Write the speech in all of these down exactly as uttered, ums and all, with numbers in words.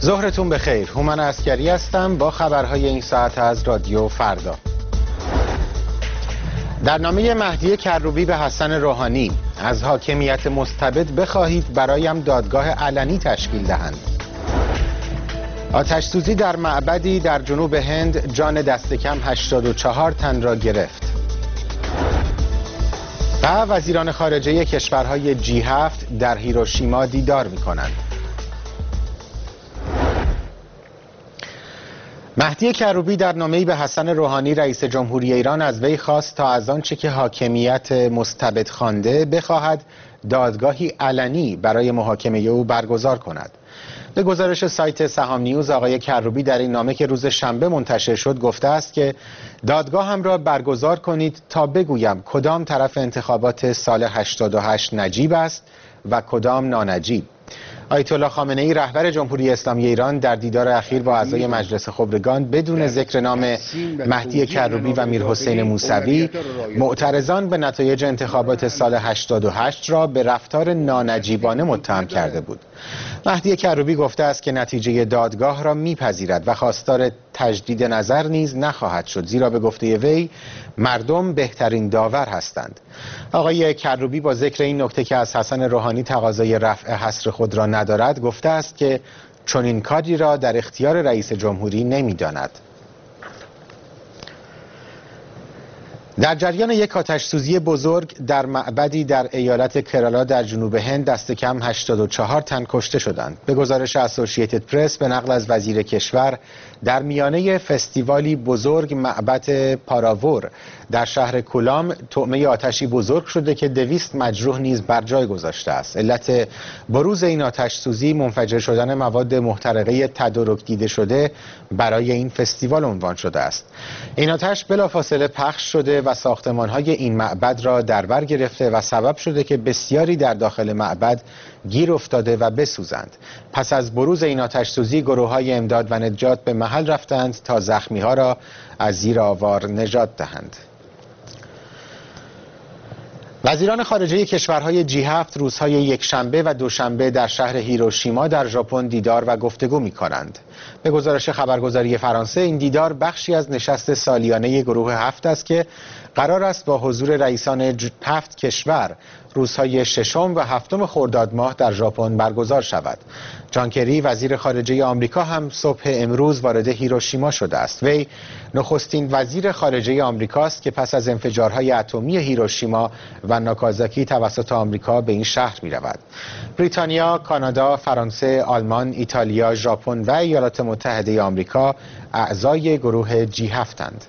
ظهرتون بخیر. هومن عسکری هستم با خبرهای این ساعت از رادیو فردا. در نامه مهدی کروبی به حسن روحانی: از حاکمیت مستبد بخواهید برایم دادگاه علنی تشکیل دهند. آتش سوزی در معبدی در جنوب هند جان دست کم هشتاد و چهار تن را گرفت. و وزیران خارجه کشورهای جی هفت در هیروشیما دیدار می‌کنند. مهدی کروبی در نامه‌ای به حسن روحانی رئیس جمهوری ایران از وی خواست تا از آنچه که حاکمیت مستبد خوانده بخواهد دادگاهی علنی برای محاکمه او برگزار کند. به گزارش سایت سهام نیوز، آقای کروبی در این نامه که روز شنبه منتشر شد گفته است که دادگاهم را برگزار کنید تا بگویم کدام طرف انتخابات سال هشتاد و هشت نجیب است و کدام نانجیب. آیت الله خامنه ای رهبر جمهوری اسلامی ایران در دیدار اخیر با اعضای مجلس خبرگان بدون ذکر نام مهدی کروبی و میرحسین موسوی معترضان به نتایج انتخابات سال هشتاد و هشت را به رفتار نانجیبانه متهم کرده بود. مهدی کروبی گفته است که نتیجه دادگاه را میپذیرد و خواستار تجدید نظر نیز نخواهد شد، زیرا به گفته وی مردم بهترین داور هستند. آقای کروبی با ذکر این نکته که از حسن روحانی تقاضای رفع حصر خود را ندارد گفته است که چنین کاری را در اختیار رئیس جمهوری نمی‌داند. در جریان یک آتش سوزی بزرگ در معبدی در ایالت کرالا در جنوب هند دست کم هشتاد و چهار تن کشته شدند. به گزارش اسوسییتد پرس به نقل از وزیر کشور، در میانه فستیوالی بزرگ معبد پاراور در شهر کولام طعمه آتشی بزرگ شده که دویست مجروح نیز بر جای گذاشته است. علت بروز این آتش سوزی منفجر شدن مواد محترقه تدارک دیده شده برای این فستیوال عنوان شده است. این آتش بلافاصله پخش شده و ساختمان‌های این معبد را در بر گرفته و سبب شده که بسیاری در داخل معبد گیر افتاده و بسوزند. پس از بروز این آتش سوزی گروه‌های امداد و نجات به محل رفتند تا زخمی‌ها را از زیر آوار نجات دهند. وزیران خارجه کشورهای جی هفت روزهای یکشنبه و دوشنبه در شهر هیروشیما در ژاپن دیدار و گفتگو می‌کنند. به گزارش خبرگزاری فرانسه، این دیدار بخشی از نشست سالیانه گروه هفت است که قرار است با حضور رئیسان هفت کشور روزهای ششم و هفتم خرداد ماه در ژاپن برگزار شود. جان کری وزیر خارجه آمریکا هم صبح امروز وارد هیروشیما شده است. وی نخستین وزیر خارجه آمریکاست که پس از انفجارهای اتمی هیروشیما و ناکازاکی توسط آمریکا به این شهر می رود. بریتانیا، کانادا، فرانسه، آلمان، ایتالیا، ژاپن و ایالات متحده آمریکا اعضای گروه جی هفتند.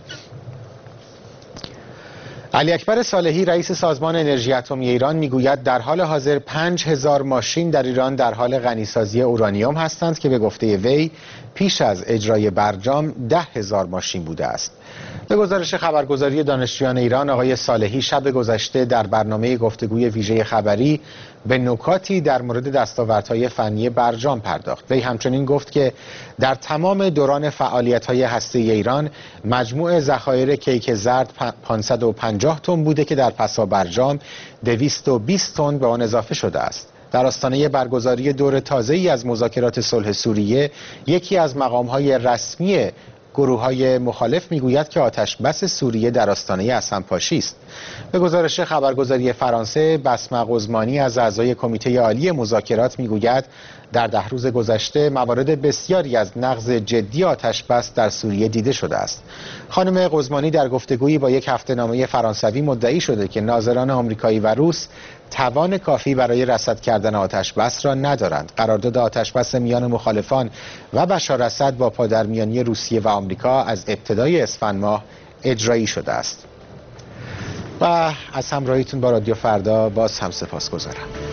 علی اکبر صالحی رئیس سازمان انرژی اتمی ایران میگوید در حال حاضر پنج هزار ماشین در ایران در حال غنیسازی اورانیوم هستند که به گفته وی پیش از اجرای برجام ده هزار ماشین بوده است. به گزارش خبرگزاری دانشجویان ایران، آقای صالحی شب گذشته در برنامه گفتگوی ویژه خبری به نکاتی در مورد دستاوردهای فنی برجام پرداخت. وی همچنین گفت که در تمام دوران فعالیت‌های هسته‌ای ایران مجموع ذخایر کیک زرد پانصد و پنجاه تن بوده که در پسا برجام دویست و بیست تن به آن اضافه شده است. در آستانه برگزاری دور تازه‌ای از مذاکرات صلح سوریه، یکی از مقام‌های رسمی گروه‌های مخالف میگوید که آتش بس سوریه در آستانه حسن‌پاشی است. به گزارش خبرگزاری فرانسه، بسمه قزمانی از اعضای کمیته عالی مذاکرات میگوید در ده روز گذشته موارد بسیاری از نقض جدی آتش بس در سوریه دیده شده است. خانم قزمانی در گفتگویی با یک هفته‌نامه فرانسوی مدعی شده که ناظران آمریکایی و روس توان کافی برای رصد کردن آتش بس را ندارند. قرارداد آتش بس میان مخالفان و بشار اسد با پادرمیانی روسیه و آمریکا از ابتدای اسفند ماه اجرایی شده است. و از همراهیتون با رادیو فردا باز هم سپاسگزارم.